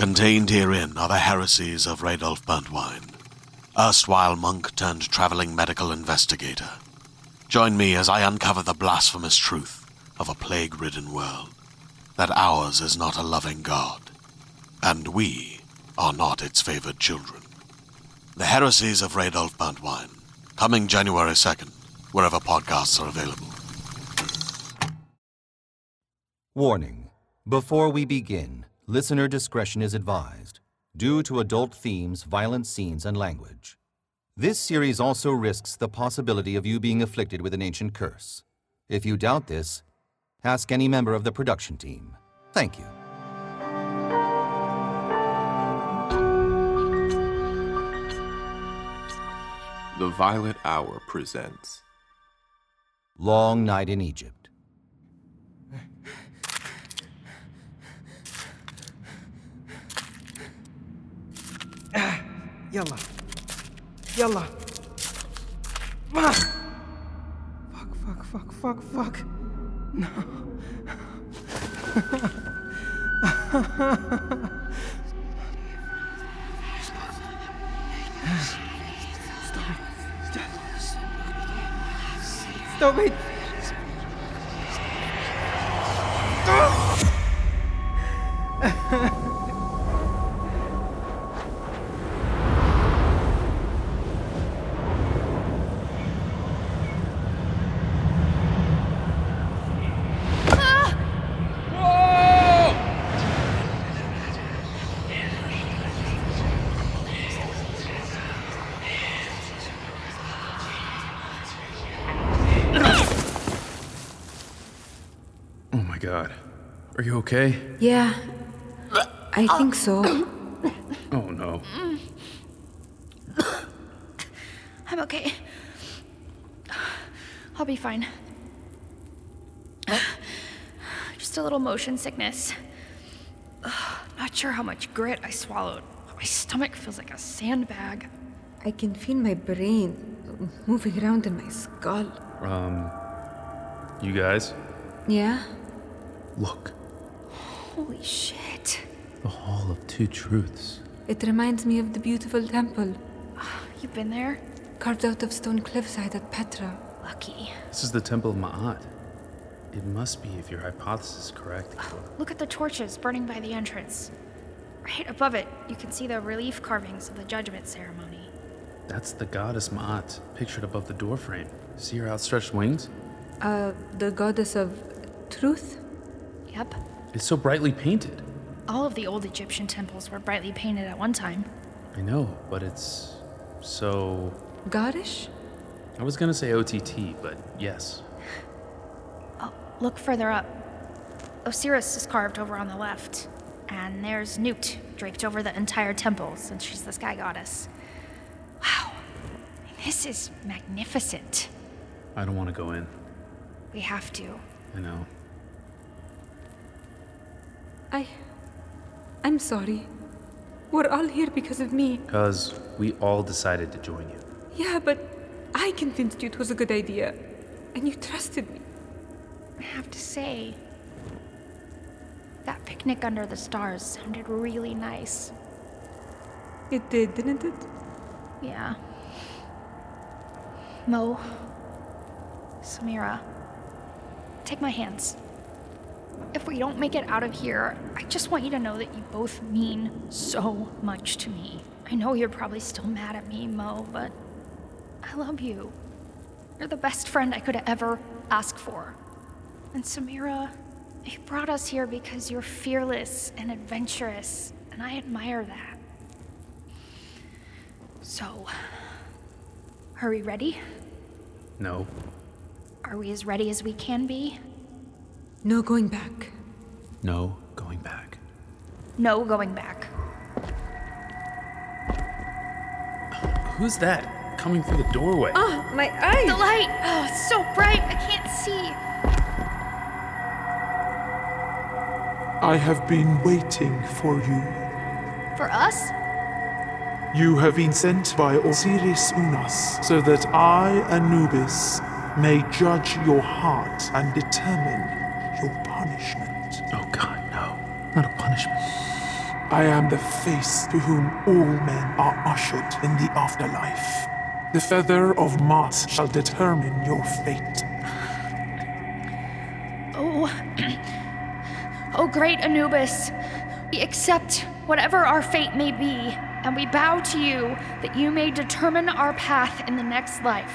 Contained herein are the heresies of Radolf Burntwine, erstwhile monk turned traveling medical investigator. Join me as I uncover the blasphemous truth of a plague-ridden world, that ours is not a loving God, and we are not its favored children. The heresies of Radolf Burntwine, coming January 2nd, wherever podcasts are available. Warning. Before we begin, listener discretion is advised, due to adult themes, violent scenes, and language. This series also risks the possibility of you being afflicted with an ancient curse. If you doubt this, ask any member of the production team. Thank you. The Violet Hour presents Long Night in Egypt. يلا يلا ما fuck no stop it God. Are you okay? Yeah, I think so. Oh no. I'm okay. I'll be fine. Just a little motion sickness. Not sure how much grit I swallowed. My stomach feels like a sandbag. I can feel my brain moving around in my skull. You guys? Yeah? Look. Holy shit. The Hall of Two Truths. It reminds me of the beautiful temple. You've been there? Carved out of stone cliffside at Petra. Lucky. This is the Temple of Ma'at. It must be if your hypothesis is correct. Look at the torches burning by the entrance. Right above it, you can see the relief carvings of the judgment ceremony. That's the goddess Ma'at, pictured above the doorframe. See her outstretched wings? The goddess of truth? Yep. It's so brightly painted. All of the old Egyptian temples were brightly painted at one time. I know, but it's so... Garish? I was gonna say OTT, but yes. Oh, look further up. Osiris is carved over on the left. And there's Nut, draped over the entire temple, since she's the sky goddess. Wow. This is magnificent. I don't want to go in. We have to. I know. I'm sorry. We're all here because of me. Because we all decided to join you. Yeah, but I convinced you it was a good idea. And you trusted me. I have to say, that picnic under the stars sounded really nice. It did, didn't it? Yeah. Mo, Samira, take my hands. If we don't make it out of here, I just want you to know that you both mean so much to me. I know you're probably still mad at me, Mo, but I love you. You're the best friend I could ever ask for. And Samira, you brought us here because you're fearless and adventurous, and I admire that. So, are we ready? No. Are we as ready as we can be? No going back. No going back. No going back. Who's that coming through the doorway? Oh, my eyes! The light! Oh, it's so bright, I can't see. I have been waiting for you. For us? You have been sent by Osiris Unas, so that I, Anubis, may judge your heart and determine your punishment. Oh God, no. Not a punishment. I am the face to whom all men are ushered in the afterlife. The feather of Mars shall determine your fate. Oh, great Anubis, we accept whatever our fate may be, and we bow to you that you may determine our path in the next life.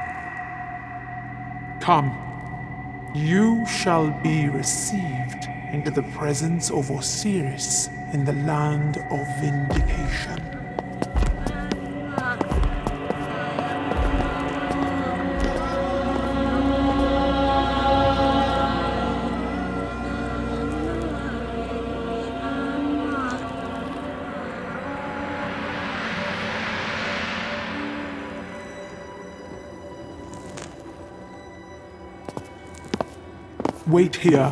Come, you shall be received into the presence of Osiris in the land of vindication. Wait here.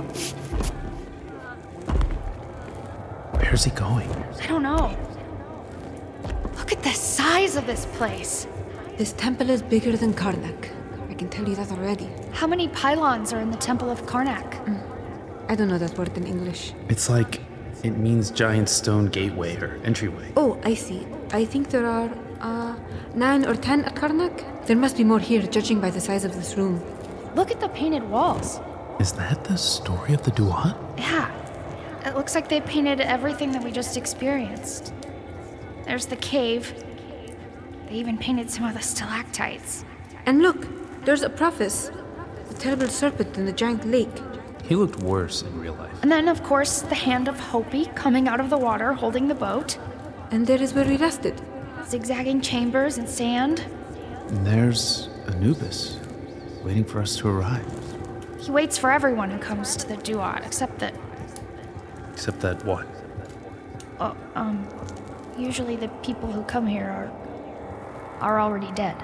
Where's he going? I don't know. Look at the size of this place. This temple is bigger than Karnak. I can tell you that already. How many pylons are in the Temple of Karnak? I don't know that word in English. It's like it means giant stone gateway or entryway. Oh, I see. I think there are 9 or 10 at Karnak. There must be more here, judging by the size of this room. Look at the painted walls. Is that the story of the Duat? Yeah. It looks like they painted everything that we just experienced. There's the cave. They even painted some of the stalactites. And look, there's a preface. The terrible serpent in the giant lake. He looked worse in real life. And then, of course, the hand of Hopi coming out of the water holding the boat. And there is where we rested. Zigzagging chambers and sand. And there's Anubis, waiting for us to arrive. He waits for everyone who comes to the Duat, except that, what? usually the people who come here are already dead.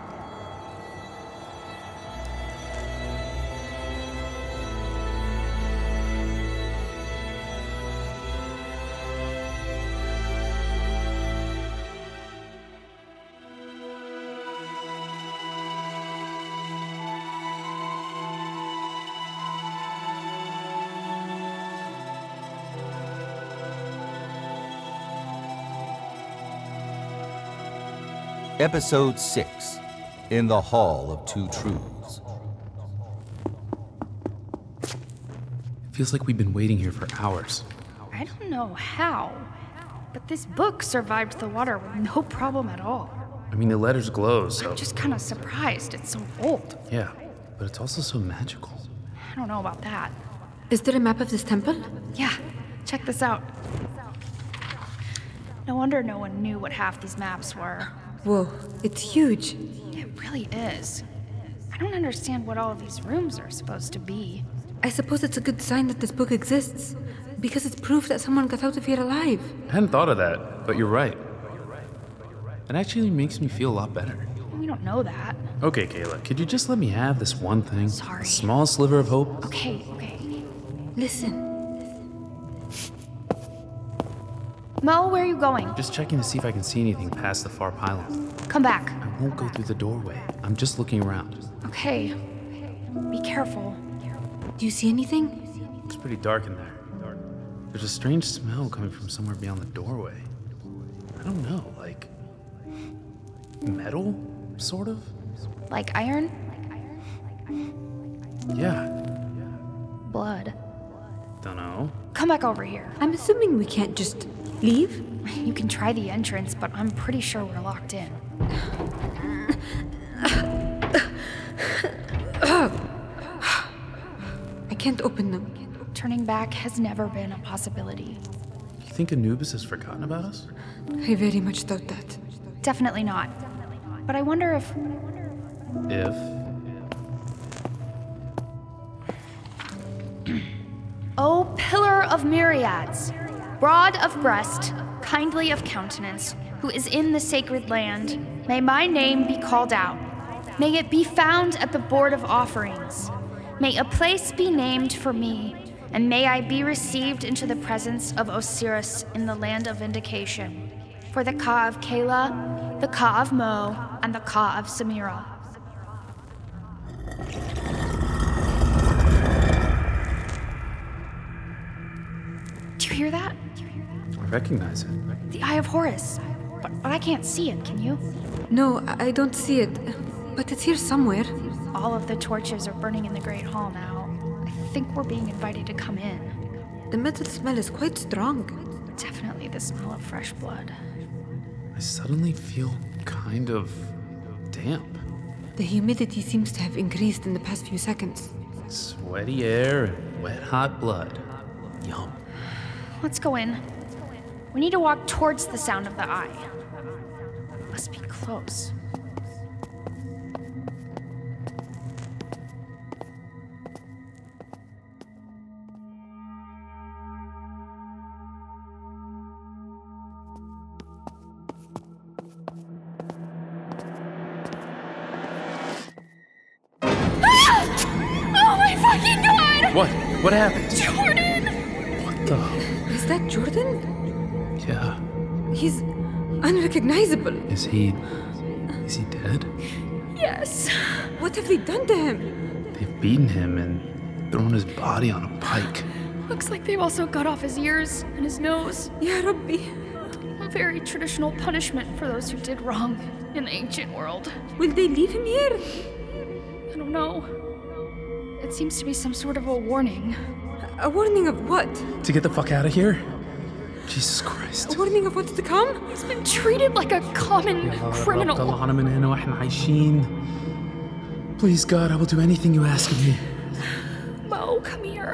Episode 6, In the Hall of Two Truths. Feels like we've been waiting here for hours. I don't know how, but this book survived the water with no problem at all. I mean, the letters glow, so... I'm just kind of surprised it's so old. Yeah, but it's also so magical. I don't know about that. Is there a map of this temple? Yeah, check this out. No wonder no one knew what half these maps were. Whoa, it's huge. It really is. I don't understand what all of these rooms are supposed to be. I suppose it's a good sign that this book exists, because it's proof that someone got out of here alive. I hadn't thought of that, but you're right. It actually makes me feel a lot better. We don't know that. Okay, Kayla, could you just let me have this one thing? Sorry. A small sliver of hope? Okay. Listen. Mo, where are you going? Just checking to see if I can see anything past the far pylon. Come back. I won't go through the doorway. I'm just looking around. Okay. Be careful. Do you see anything? It's pretty dark in there. There's a strange smell coming from somewhere beyond the doorway. I don't know, like... metal, sort of? Like iron? Yeah. Blood. Don't know. Come back over here. I'm assuming we can't just leave? You can try the entrance, but I'm pretty sure we're locked in. I can't open them. Turning back has never been a possibility. You think Anubis has forgotten about us? I very much doubt that. Definitely not. But I wonder if... If... O pillar of myriads, broad of breast, kindly of countenance, who is in the sacred land, may my name be called out. May it be found at the board of offerings. May a place be named for me, and may I be received into the presence of Osiris in the land of vindication. For the Ka of Kayla, the Ka of Mo, and the Ka of Samira. Do you hear that? recognize it. The Eye of Horus. But I can't see it, can you? No, I don't see it. But it's here somewhere. All of the torches are burning in the Great Hall now. I think we're being invited to come in. The metal smell is quite strong. Definitely the smell of fresh blood. I suddenly feel kind of damp. The humidity seems to have increased in the past few seconds. Sweaty air and wet hot blood. Yum. Let's go in. We need to walk towards the sound of the eye. Must be close. Oh my fucking god! What? What happened? Jordan! What the? Is that Jordan? Yeah. He's unrecognizable. Is he dead? Yes. What have they done to him? They've beaten him and thrown his body on a pike. Looks like they've also cut off his ears and his nose. Ya Rabbi. A very traditional punishment for those who did wrong in the ancient world. Will they leave him here? I don't know. It seems to be some sort of a warning. A warning of what? To get the fuck out of here? Jesus Christ. A warning of what's to come? He's been treated like a common criminal. Please, God, I will do anything you ask of me. Mo, come here.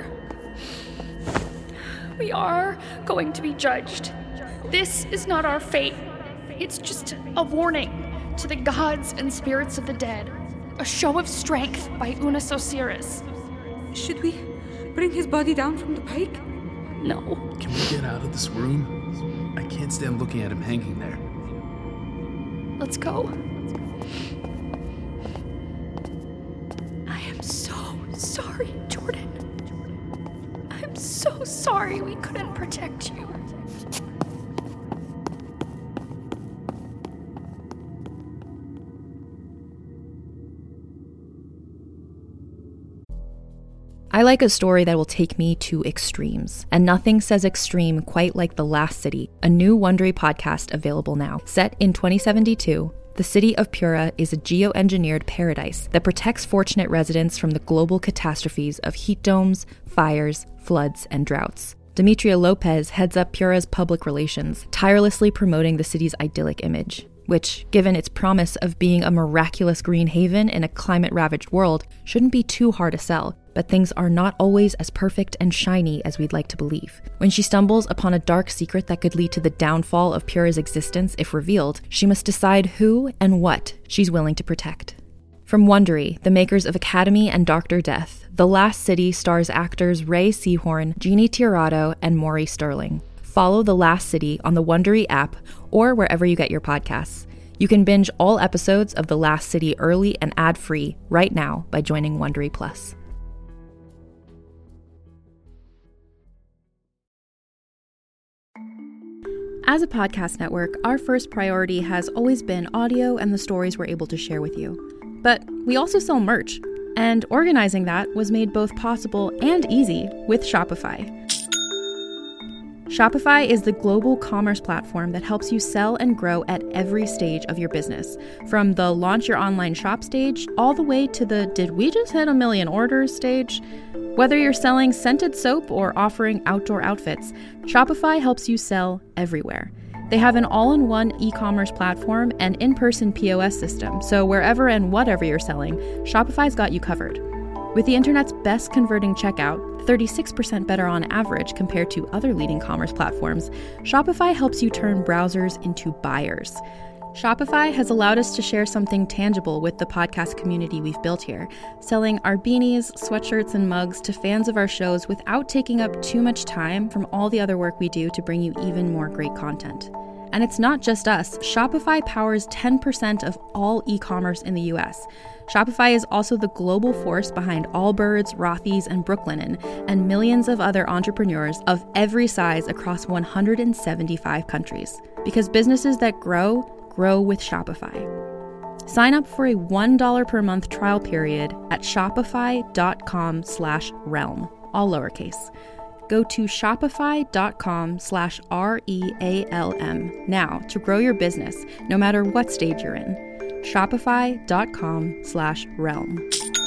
We are going to be judged. This is not our fate. It's just a warning to the gods and spirits of the dead. A show of strength by Unas Osiris. Should we bring his body down from the pike? No. Can we get out of this room? I can't stand looking at him hanging there. Let's go. I am so sorry, Jordan. I'm so sorry we couldn't protect you. I like a story that will take me to extremes, and nothing says extreme quite like The Last City, a new Wondery podcast available now. Set in 2072, the city of Pura is a geoengineered paradise that protects fortunate residents from the global catastrophes of heat domes, fires, floods, and droughts. Demetria Lopez heads up Pura's public relations, tirelessly promoting the city's idyllic image, which, given its promise of being a miraculous green haven in a climate-ravaged world, shouldn't be too hard to sell. But things are not always as perfect and shiny as we'd like to believe. When she stumbles upon a dark secret that could lead to the downfall of Pura's existence if revealed, she must decide who and what she's willing to protect. From Wondery, the makers of Academy and Dr. Death, The Last City stars actors Ray Seahorn, Jeannie Tirado, and Maury Sterling. Follow The Last City on the Wondery app or wherever you get your podcasts. You can binge all episodes of The Last City early and ad-free right now by joining Wondery Plus. As a podcast network, our first priority has always been audio and the stories we're able to share with you. But we also sell merch, and organizing that was made both possible and easy with Shopify. Shopify is the global commerce platform that helps you sell and grow at every stage of your business, from the launch your online shop stage all the way to the did we just hit 1 million orders stage. Whether you're selling scented soap or offering outdoor outfits, Shopify helps you sell everywhere. They have an all-in-one e-commerce platform and in-person POS system, so wherever and whatever you're selling, Shopify's got you covered. With the internet's best converting checkout, 36% better on average compared to other leading commerce platforms, Shopify helps you turn browsers into buyers. Shopify has allowed us to share something tangible with the podcast community we've built here, selling our beanies, sweatshirts, and mugs to fans of our shows without taking up too much time from all the other work we do to bring you even more great content. And it's not just us. Shopify powers 10% of all e-commerce in the US. Shopify is also the global force behind Allbirds, Rothy's, and Brooklinen, and millions of other entrepreneurs of every size across 175 countries. Because businesses that grow with Shopify. Sign up for a $1 per month trial period at shopify.com/realm, all lowercase. Go to shopify.com/REALM now to grow your business, no matter what stage you're in. Shopify.com/realm.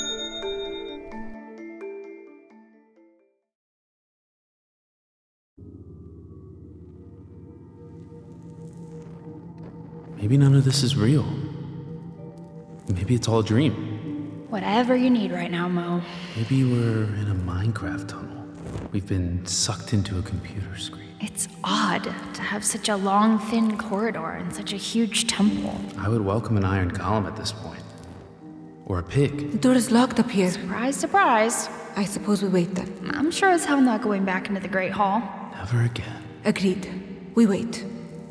Maybe none of this is real. Maybe it's all a dream. Whatever you need right now, Mo. Maybe we're in a Minecraft tunnel. We've been sucked into a computer screen. It's odd to have such a long, thin corridor and such a huge temple. I would welcome an iron golem at this point. Or a pig. The door is locked up here. Surprise, surprise. I suppose we wait then. I'm sure as hell not going back into the Great Hall. Never again. Agreed. We wait.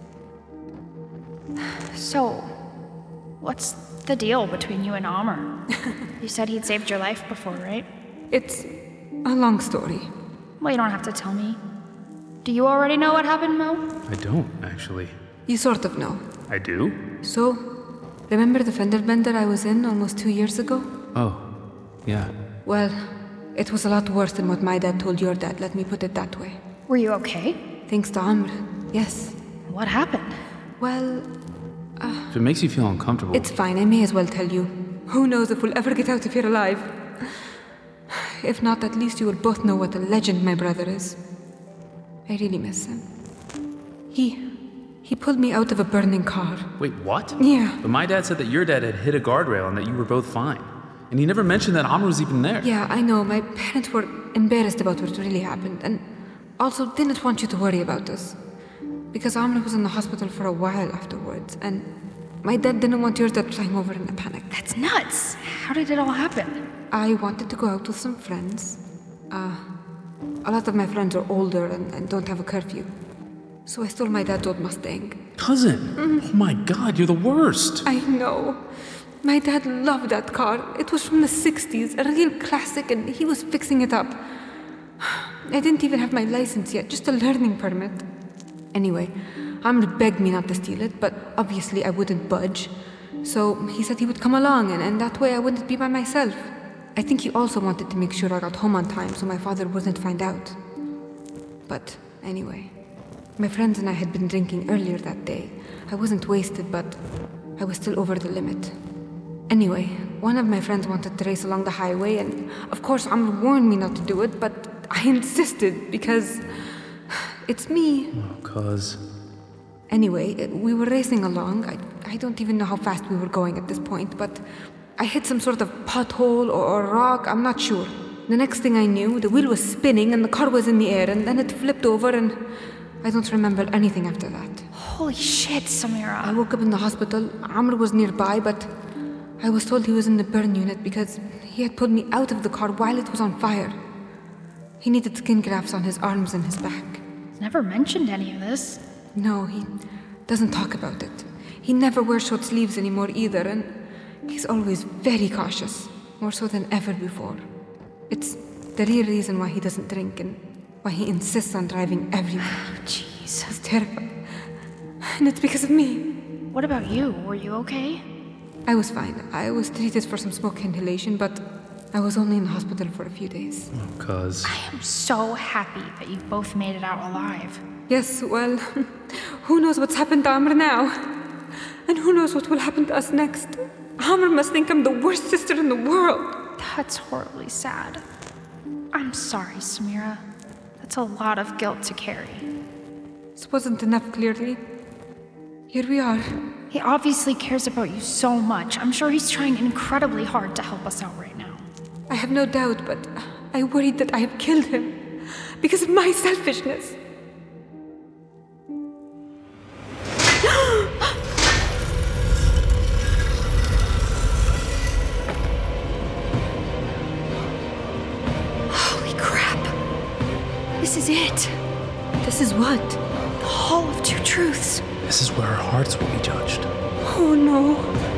So, what's the deal between you and Amr? You said he'd saved your life before, right? It's a long story. Well, you don't have to tell me. Do you already know what happened, Mo? I don't, actually. You sort of know. I do? So, remember the fender bender I was in almost 2 years ago? Oh, yeah. Well, it was a lot worse than what my dad told your dad, let me put it that way. Were you okay? Thanks to Amr, yes. What happened? Well, If it makes you feel uncomfortable... it's fine, I may as well tell you. Who knows if we'll ever get out of here alive? If not, at least you will both know what a legend my brother is. I really miss him. He pulled me out of a burning car. Wait, what? Yeah. But my dad said that your dad had hit a guardrail and that you were both fine. And he never mentioned that Amr was even there. Yeah, I know. My parents were embarrassed about what really happened, and also didn't want you to worry about us. Because Amr was in the hospital for a while afterwards, and my dad didn't want your dad flying over in a panic. That's nuts. How did it all happen? I wanted to go out with some friends. A lot of my friends are older and don't have a curfew. So I stole my dad's old Mustang. Cousin! Oh my god, you're the worst! I know. My dad loved that car. It was from the 60s, a real classic, and he was fixing it up. I didn't even have my license yet, just a learning permit. Anyway, Amr begged me not to steal it, but obviously I wouldn't budge. So he said he would come along, and that way I wouldn't be by myself. I think he also wanted to make sure I got home on time so my father wouldn't find out. But anyway, my friends and I had been drinking earlier that day. I wasn't wasted, but I was still over the limit. Anyway, one of my friends wanted to race along the highway, and of course Amr warned me not to do it, but I insisted because it's me. Oh, cuz... Anyway, we were racing along. I don't even know how fast we were going at this point, but I hit some sort of pothole or rock, I'm not sure. The next thing I knew, the wheel was spinning and the car was in the air, and then it flipped over, and I don't remember anything after that. Holy shit, Samira. I woke up in the hospital. Amr was nearby, but I was told he was in the burn unit because he had pulled me out of the car while it was on fire. He needed skin grafts on his arms and his back. Never mentioned any of this. No, he doesn't talk about it. He never wears short sleeves anymore either, and he's always very cautious, more so than ever before. It's the real reason why he doesn't drink and why he insists on driving everywhere. Jeez. He's terrified. And it's because of me. What about you? Were you okay? I was fine. I was treated for some smoke inhalation, but I was only in the hospital for a few days. Oh, cuz... I am so happy that you both made it out alive. Yes, well, who knows what's happened to Amr now? And who knows what will happen to us next? Amr must think I'm the worst sister in the world. That's horribly sad. I'm sorry, Samira. That's a lot of guilt to carry. This wasn't enough, clearly. Here we are. He obviously cares about you so much. I'm sure he's trying incredibly hard to help us out right now. I have no doubt, but I worried that I have killed him because of my selfishness. Holy crap! This is it. This is what? The Hall of Two Truths. This is where our hearts will be judged. Oh no.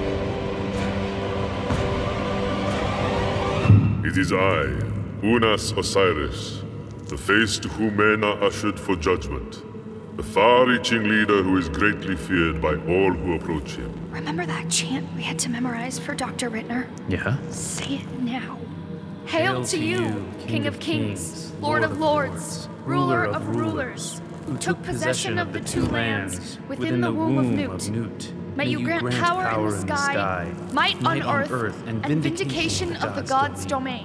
It is I, Unas Osiris, the face to whom men are ushered for judgment, the far-reaching leader who is greatly feared by all who approach him. Remember that chant we had to memorize for Dr. Rittner? Yeah? Say it now. Hail to you, King of Kings, Lord of Lords, Ruler of Rulers, who took possession of the two lands within the womb of Newt. May you grant power in the sky, might on earth, and vindication of the gods' domain.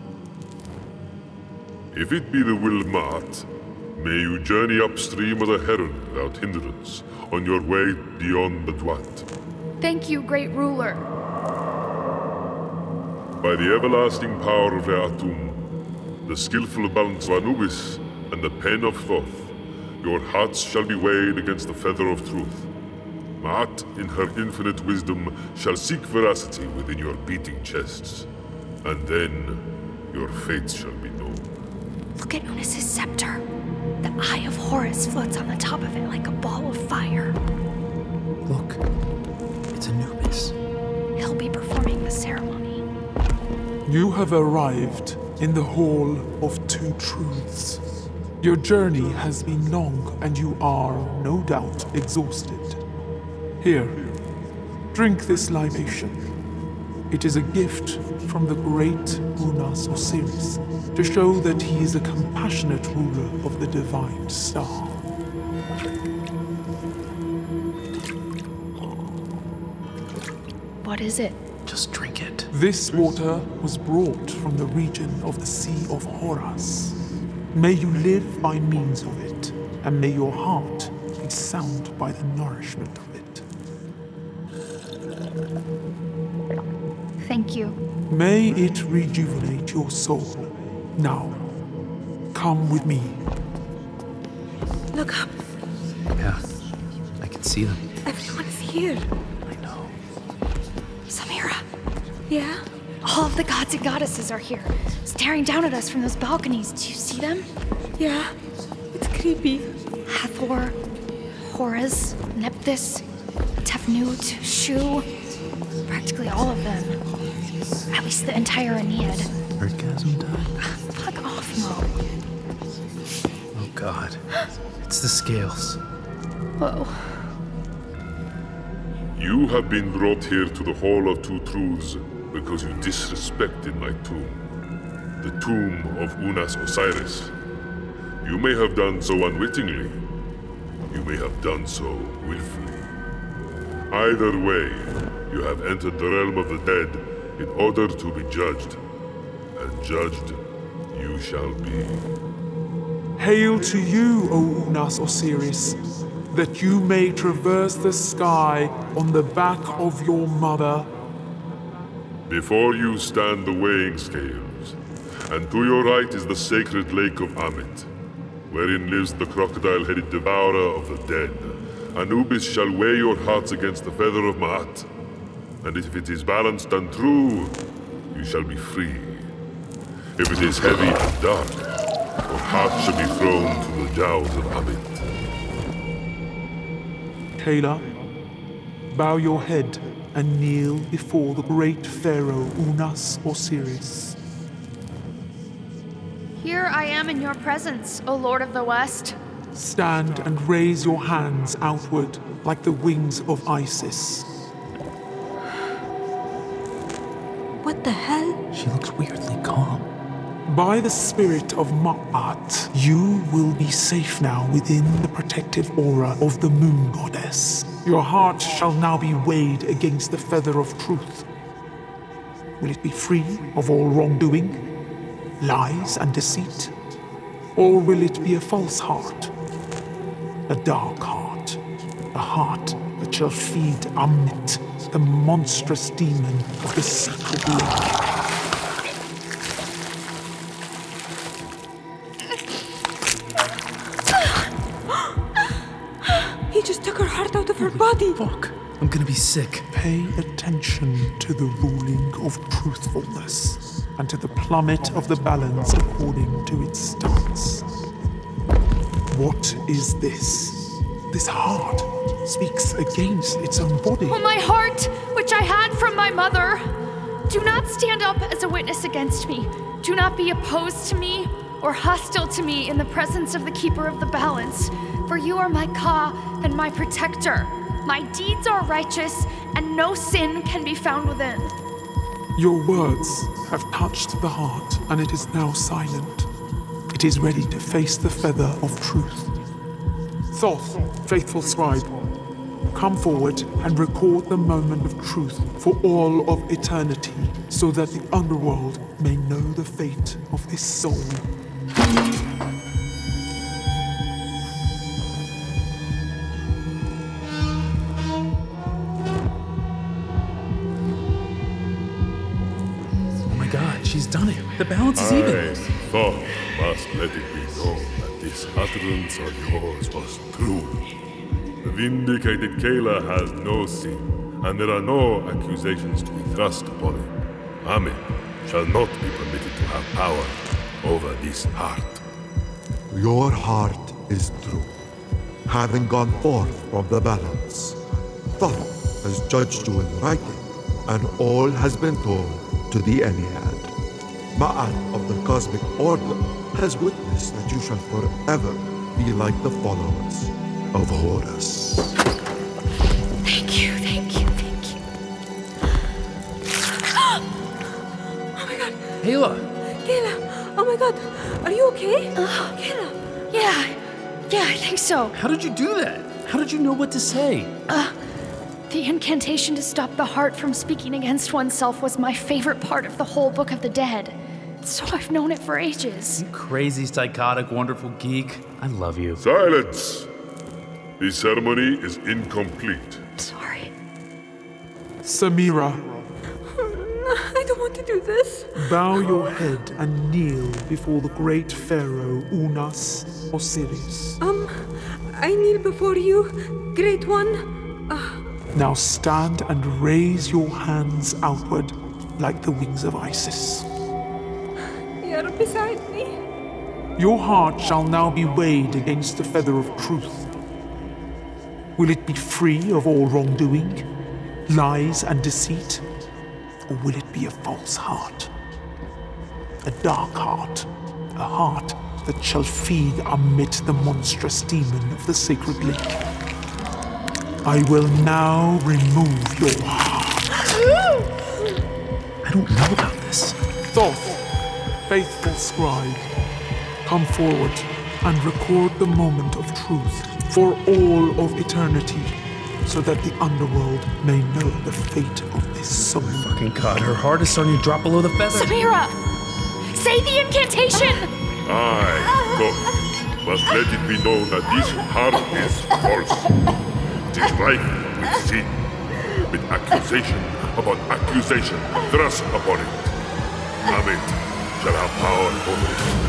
If it be the will of Ma'at, may you journey upstream as a heron without hindrance on your way beyond the Dwat. Thank you, great ruler. By the everlasting power of Re'atum, the skillful balance of Anubis, and the pen of Thoth, your hearts shall be weighed against the feather of truth. Ma'at, in her infinite wisdom, shall seek veracity within your beating chests, and then your fates shall be known. Look at Unis's scepter. The Eye of Horus floats on the top of it like a ball of fire. Look, it's Anubis. He'll be performing the ceremony. You have arrived in the Hall of Two Truths. Your journey has been long, and you are, no doubt, exhausted. Here, drink this libation. It is a gift from the great Unas Osiris to show that he is a compassionate ruler of the divine star. What is it? Just drink it. This water was brought from the region of the Sea of Horus. May you live by means of it, and may your heart be sound by the nourishment of it. Thank you. May it rejuvenate your soul. Now, come with me. Look up. Yeah, I can see them. Everyone's here. I know. Samira, Yeah? all of the gods and goddesses are here, staring down at us from those balconies. Do you see them? Yeah. It's creepy. Hathor, Horus, Nephthys, Tefnut, Shu. Practically all of them. At least the entire Aeneid. Orgasm time? Fuck off, Mo. Oh god. It's the scales. Whoa. You have been brought here to the Hall of Two Truths because you disrespected my tomb. The tomb of Unas Osiris. You may have done so unwittingly. You may have done so willfully. Either way, you have entered the realm of the dead in order to be judged. And judged you shall be. Hail to you, O Unas Osiris, that you may traverse the sky on the back of your mother. Before you stand the weighing scales, and to your right is the sacred lake of Amit, wherein lives the crocodile-headed devourer of the dead. Anubis shall weigh your hearts against the feather of Ma'at, and if it is balanced and true, you shall be free. If it is heavy and dark, your heart shall be thrown to the jaws of Amit. Kayla, bow your head and kneel before the great pharaoh Unas Osiris. Here I am in your presence, O Lord of the West. Stand and raise your hands outward like the wings of Isis. What the hell? She looks weirdly calm. By the spirit of Ma'at, you will be safe now within the protective aura of the moon goddess. Your heart shall now be weighed against the feather of truth. Will it be free of all wrongdoing, lies and deceit? Or will it be a false heart? A dark heart. A heart that shall feed Amit, the monstrous demon of the sacred lake. He just took her heart out of her body. Fuck. I'm gonna be sick. Pay attention to the ruling of truthfulness and to the plummet of the balance according to its stance. What is this? This heart speaks against its own body. Oh, my heart, which I had from my mother. Do not stand up as a witness against me. Do not be opposed to me or hostile to me in the presence of the Keeper of the Balance, for you are my Ka and my protector. My deeds are righteous, and no sin can be found within. Your words have touched the heart, and it is now silent. It is ready to face the feather of truth. Thoth, faithful scribe, come forward and record the moment of truth for all of eternity, so that the underworld may know the fate of this soul. Oh my god, she's done it. The balance is even. Thoth must let it be known that this utterance of yours was true. The vindicated Kayla has no sin, and there are no accusations to be thrust upon him. Amit shall not be permitted to have power over this heart. Your heart is true. Having gone forth from the balance, Thoth has judged you in writing, and all has been told to the Ennead. Ma'at of the Cosmic Order has witnessed that you shall forever be like the followers of Horus. Thank you, thank you, thank you. Oh my god. Kayla! Kayla! Oh my god. Are you okay? Kayla! Yeah, I think so. How did you do that? How did you know what to say? The incantation to stop the heart from speaking against oneself was my favorite part of the whole Book of the Dead. So I've known it for ages. You crazy, psychotic, wonderful geek. I love you. Silence! The ceremony is incomplete. Sorry. Samira, I don't want to do this. bow your head and kneel before the great pharaoh Unas Osiris. I kneel before you, Great One. Now stand and raise your hands outward like the wings of Isis. You're beside me. Your heart shall now be weighed against the feather of truth. Will it be free of all wrongdoing, lies and deceit? Or will it be a false heart? A dark heart, a heart that shall feed amid the monstrous demon of the sacred lake. I will now remove your heart. I don't know about this. Thoth, faithful scribe, come forward and record the moment of truth for all of eternity, so that the underworld may know the fate of this soul. Fucking god, her heart is starting to drop below the feather. Samira! Say the incantation! I, Thoth, must let it be known that this heart is false. It is rife with sin, with accusation upon accusation thrust upon it. Amit shall have power over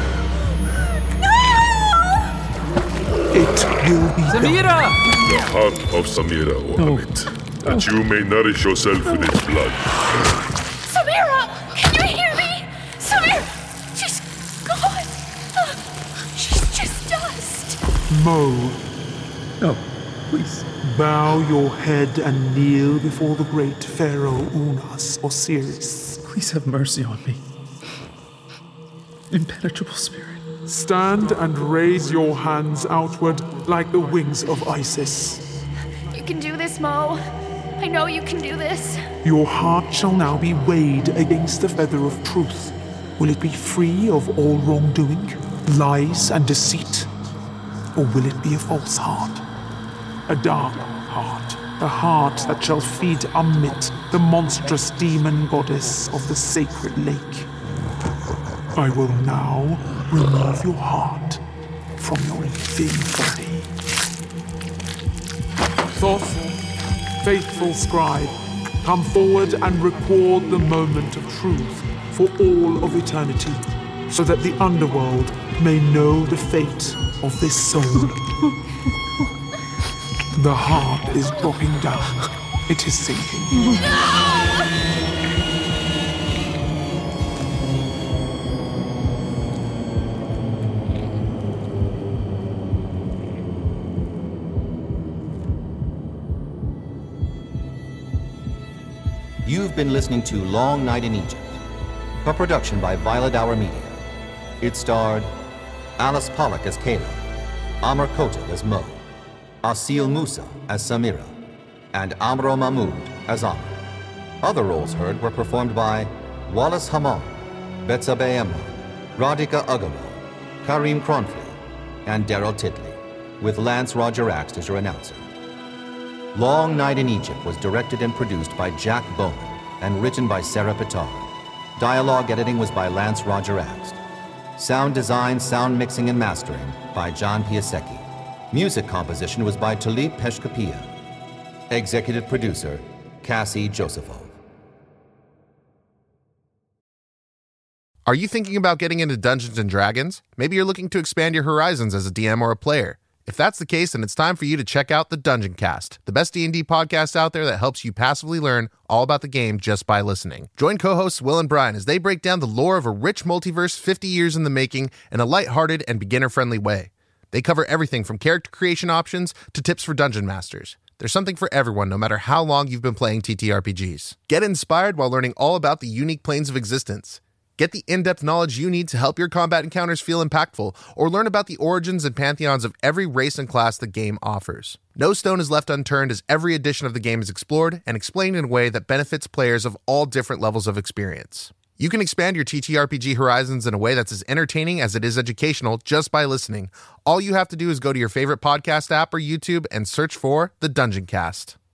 it. It will be Samira! The heart of Samira, O Amit, that you may nourish yourself with its blood. Samira! Can you hear me? Samira! She's gone! She's just dust! Mo, No, please. bow your head and kneel before the great pharaoh Unas Osiris. Please have mercy on me. Impenetrable spirit. Stand and raise your hands outward like the wings of Isis. You can do this, Mo. I know you can do this. Your heart shall now be weighed against the feather of truth. Will it be free of all wrongdoing, lies and deceit? Or will it be a false heart? A dark heart, a heart that shall feed Amit, the monstrous demon goddess of the sacred lake. I will now remove your heart from your living body. Thoth, faithful scribe, come forward and record the moment of truth for all of eternity, so that the underworld may know the fate of this soul. The heart is dropping down. It is sinking. You've been listening to Long Night in Egypt, a production by Violet Hour Media. It starred Alice Pollock as Kayla, Amr Kotib as Mo, Asil Musa as Samira, and Amro Mahmoud as Amr. Other roles heard were performed by Wallace Hamon, Betsabe Emma, Radhika Agarwal, Kareem Cronfley, and Daryl Titley, with Lance Roger Axt as your announcer. Long Night in Egypt was directed and produced by Jack Bowman and written by Sarah Pittard. Dialogue editing was by Lance Roger Axt. Sound design, sound mixing, and mastering by John Piasecki. Music composition was by Talib Peshkapia. Executive producer, Cassie Josephov. Are you thinking about getting into Dungeons & Dragons? Maybe you're looking to expand your horizons as a DM or a player. If that's the case, then it's time for you to check out the Dungeon Cast, the best D&D podcast out there that helps you passively learn all about the game just by listening. Join co-hosts Will and Brian as they break down the lore of a rich multiverse 50 years in the making in a lighthearted and beginner-friendly way. They cover everything from character creation options to tips for dungeon masters. There's something for everyone, no matter how long you've been playing TTRPGs. Get inspired while learning all about the unique planes of existence. Get the in-depth knowledge you need to help your combat encounters feel impactful, or learn about the origins and pantheons of every race and class the game offers. No stone is left unturned as every edition of the game is explored and explained in a way that benefits players of all different levels of experience. You can expand your TTRPG horizons in a way that's as entertaining as it is educational just by listening. All you have to do is go to your favorite podcast app or YouTube and search for The Dungeon Cast.